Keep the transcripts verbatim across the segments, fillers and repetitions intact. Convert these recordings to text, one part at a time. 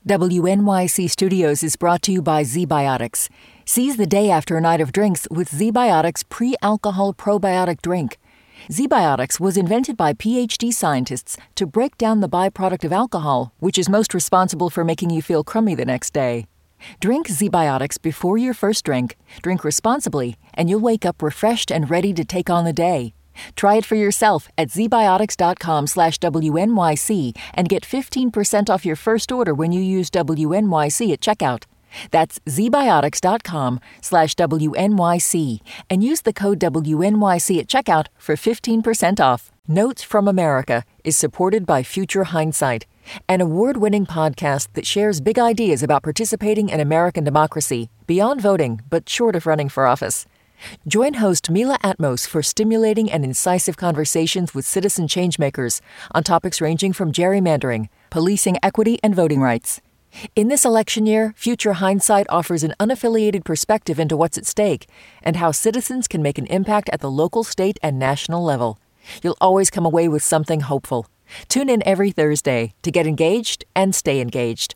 W N Y C Studios is brought to you by ZBiotics. Seize the day after a night of drinks with ZBiotics pre-alcohol probiotic drink. ZBiotics was invented by P H D scientists to break down the byproduct of alcohol, which is most responsible for making you feel crummy the next day. Drink ZBiotics before your first drink, drink responsibly, and you'll wake up refreshed and ready to take on the day. Try it for yourself at zbiotics.com slash WNYC and get fifteen percent off your first order when you use W N Y C at checkout. That's zbiotics.com slash WNYC and use the code W N Y C at checkout for fifteen percent off. Notes from America is supported by Future Hindsight, an award-winning podcast that shares big ideas about participating in American democracy, beyond voting, but short of running for office. Join host Mila Atmos for stimulating and incisive conversations with citizen changemakers on topics ranging from gerrymandering, policing equity, and voting rights. In this election year, Future Hindsight offers an unaffiliated perspective into what's at stake and how citizens can make an impact at the local, state, and national level. You'll always come away with something hopeful. Tune in every Thursday to get engaged and stay engaged.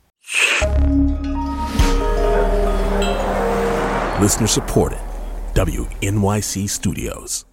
Listener supported. W N Y C Studios.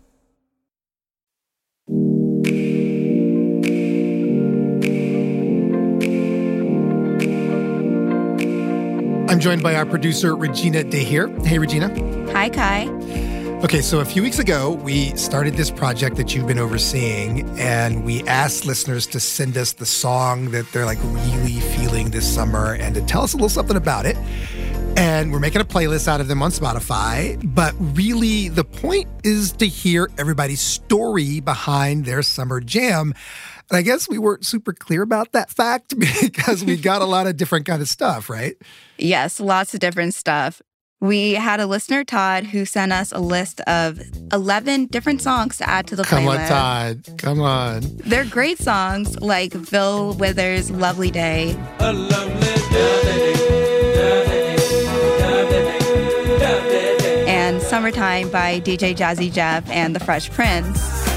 I'm joined by our producer, Regina DeHeer. Hey, Regina. Hi, Kai. Okay, so a few weeks ago, we started this project that you've been overseeing, and we asked listeners to send us the song that they're like really feeling this summer and to tell us a little something about it. And we're making a playlist out of them on Spotify. But really, the point is to hear everybody's story behind their summer jam. And I guess we weren't super clear about that fact because we got a lot of different kind of stuff, right? Yes, lots of different stuff. We had a listener, Todd, who sent us a list of eleven different songs to add to the Come playlist. Come on, Todd. Come on. They're great songs like Bill Withers' Lovely Day. A lovely day. And Summertime by D J Jazzy Jeff and The Fresh Prince.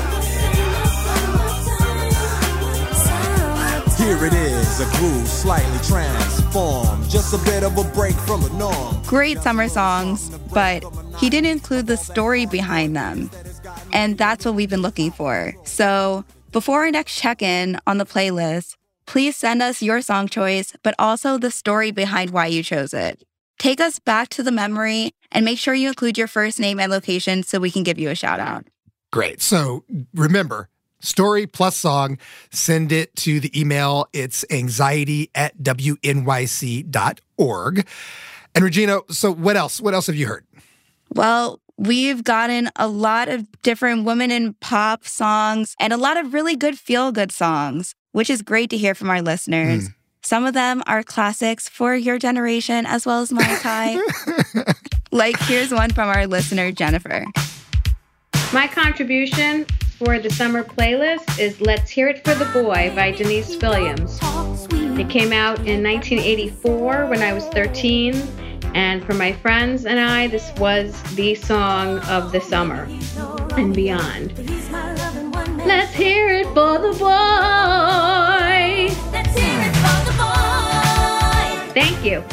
Here it is, a groove slightly transformed, just a bit of a break from the norm. Great summer songs, but he didn't include the story behind them. And that's what we've been looking for. So before our next check-in on the playlist, please send us your song choice, but also the story behind why you chose it. Take us back to the memory and make sure you include your first name and location so we can give you a shout out. Great. So remember, story plus song, send it to the email. It's anxiety at W N Y C dot org. And Regina, so what else? What else have you heard? Well, we've gotten a lot of different women in pop songs and a lot of really good feel-good songs, which is great to hear from our listeners. Mm. Some of them are classics for your generation as well as my Kai. Like, here's one from our listener, Jennifer. My contribution for the summer playlist is Let's Hear It for the Boy by Denise Williams. It came out in nineteen eighty-four when I was thirteen, and for my friends and I, this was the song of the summer and beyond. Let's hear it for the boy. Let's hear it for the boy. Thank you.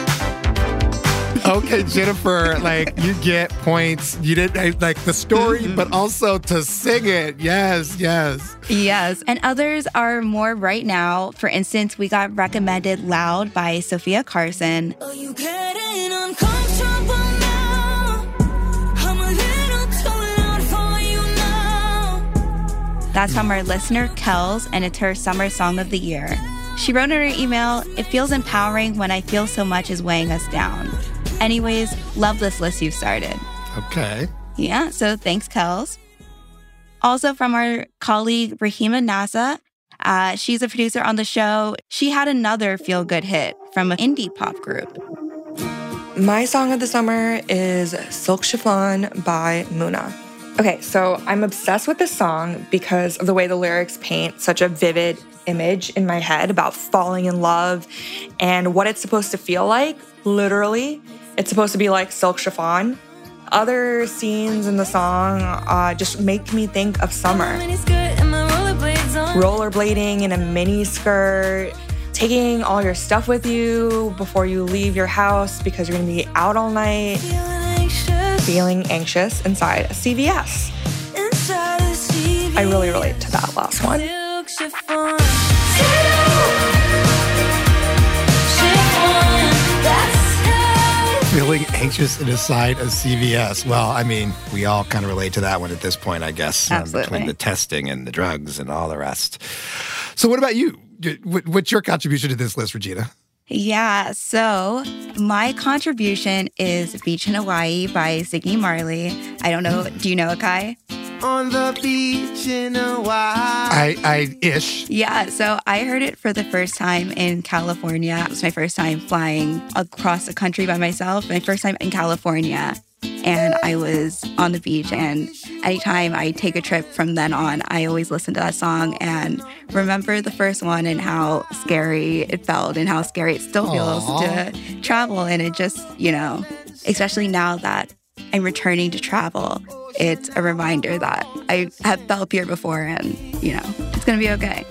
Okay, Jennifer, like, you get points. You didn't like the story, but also to sing it. Yes, yes. Yes, and others are more right now. For instance, we got recommended Loud by Sophia Carson. Oh, you getting uncomfortable now. I'm a little too loud for you now. That's from our listener, Kels, and it's her summer song of the year. She wrote in her email, "It feels empowering when I feel so much is weighing us down." Anyways, love this list you've started. Okay. Yeah, so thanks, Kels. Also from our colleague, Rahima Nasa. Uh, she's a producer on the show. She had another feel-good hit from an indie pop group. My song of the summer is Silk Chiffon by Muna. Okay, so I'm obsessed with this song because of the way the lyrics paint such a vivid image in my head about falling in love and what it's supposed to feel like, literally. It's supposed to be like silk chiffon. Other scenes in the song uh, just make me think of summer. Rollerblading in a mini skirt, taking all your stuff with you before you leave your house because you're going to be out all night, feeling anxious inside a C V S. I really relate to that last one. Feeling anxious inside a C V S. Well, I mean, we all kind of relate to that one at this point, I guess. um, Absolutely. between the testing and the drugs and all the rest. So what about you? What- What's your contribution to this list, Regina? Yeah, so my contribution is Beach in Hawaii by Ziggy Marley. I don't know, do you know it, Kai? On the beach in Hawaii. I, I ish. Yeah, so I heard it for the first time in California. It was my first time flying across the country by myself, my first time in California. And I was on the beach, and anytime I take a trip from then on, I always listen to that song and remember the first one and how scary it felt and how scary it still feels Aww. to travel. And it just, you know, especially now that I'm returning to travel, it's a reminder that I have felt fear before and, you know, it's going to be okay.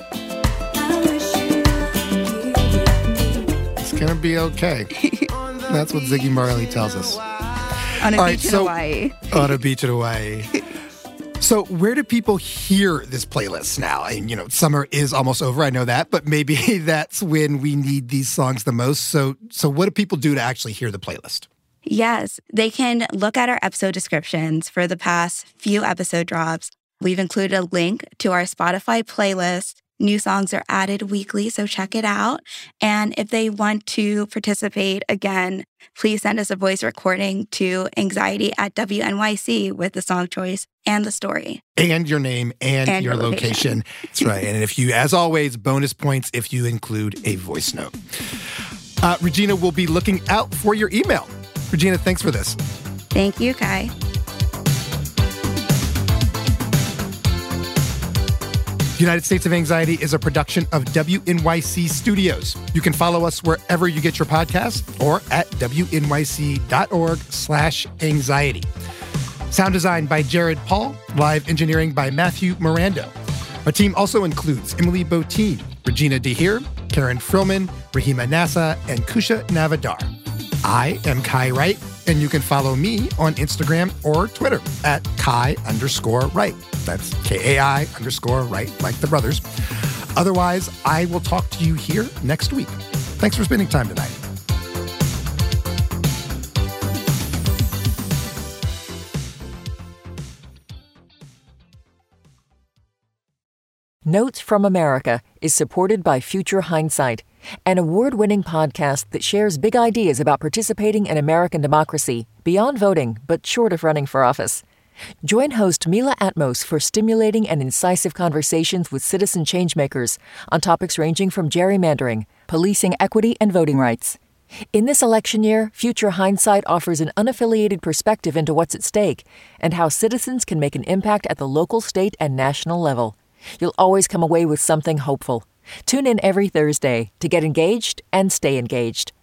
It's going to be okay. That's what Ziggy Marley tells us. On a All beach right, in so- Hawaii. On a beach in Hawaii. So where do people hear this playlist now? And, you know, summer is almost over. I know that, but maybe that's when we need these songs the most. So, so what do people do to actually hear the playlist? Yes, they can look at our episode descriptions for the past few episode drops. We've included a link to our Spotify playlist. New songs are added weekly, so check it out. And if they want to participate again, please send us a voice recording to anxiety at W N Y C with the song choice and the story. And your name and, And your your location. location. That's right. And if you, as always, bonus points if you include a voice note. Uh, Regina will be looking out for your email. Regina, thanks for this. Thank you, Kai. United States of Anxiety is a production of W N Y C Studios. You can follow us wherever you get your podcasts or at W N Y C dot org slash anxiety. Sound design by Jared Paul. Live engineering by Matthew Mirando. Our team also includes Emily Botine, Regina DeHeer, Karen Frillman, Rahima Nassa, and Kusha Navadar. I am Kai Wright, and you can follow me on Instagram or Twitter at Kai underscore Wright. That's K A I underscore Wright, like the brothers. Otherwise, I will talk to you here next week. Thanks for spending time tonight. Notes from America is supported by Future Hindsight, an award-winning podcast that shares big ideas about participating in American democracy beyond voting, but short of running for office. Join host Mila Atmos for stimulating and incisive conversations with citizen changemakers on topics ranging from gerrymandering, policing equity, and voting rights. In this election year, Future Hindsight offers an unaffiliated perspective into what's at stake and how citizens can make an impact at the local, state, and national level. You'll always come away with something hopeful. Tune in every Thursday to get engaged and stay engaged.